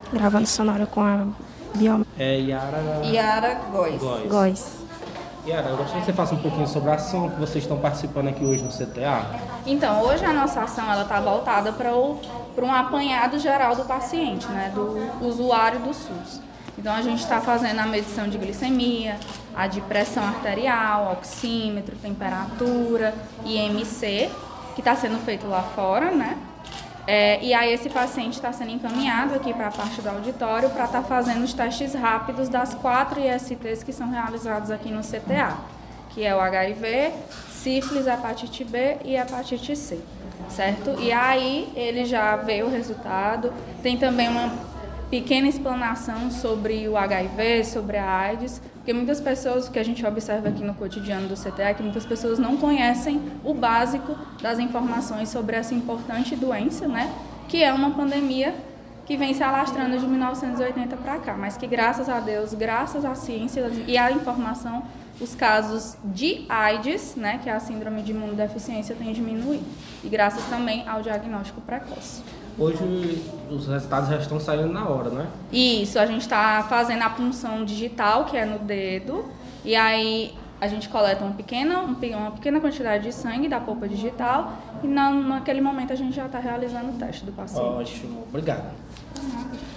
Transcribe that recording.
Gravando sonora com a Bioma Yara Góes. Góes. Yara, eu gostaria que você faça um pouquinho sobre a ação que vocês estão participando aqui hoje no CTA. Então, hoje a nossa ação está voltada para um apanhado geral do paciente, né, do usuário do SUS. Então, a gente está fazendo a medição de glicemia, a de pressão arterial, oxímetro, temperatura, IMC, que está sendo feito lá fora, né? E aí esse paciente está sendo encaminhado aqui para a parte do auditório para estar fazendo os testes rápidos das 4 ISTs que são realizados aqui no CTA, que é o HIV, sífilis, hepatite B e hepatite C, certo? E aí ele já vê o resultado, tem também uma pequena explanação sobre o HIV, sobre a AIDS, porque muitas pessoas, o que a gente observa aqui no cotidiano do CTA é que muitas pessoas não conhecem o básico das informações sobre essa importante doença, né? Que é uma pandemia que vem se alastrando de 1980 para cá, mas que graças a Deus, graças à ciência e à informação, os casos de AIDS, né, que é a síndrome de imunodeficiência, têm diminuído. E graças também ao diagnóstico precoce. Hoje os resultados já estão saindo na hora, né? Isso, a gente está fazendo a punção digital, que é no dedo, e aí a gente coleta uma pequena quantidade de sangue da polpa digital e naquele momento a gente já está realizando o teste do paciente. Ótimo, obrigado.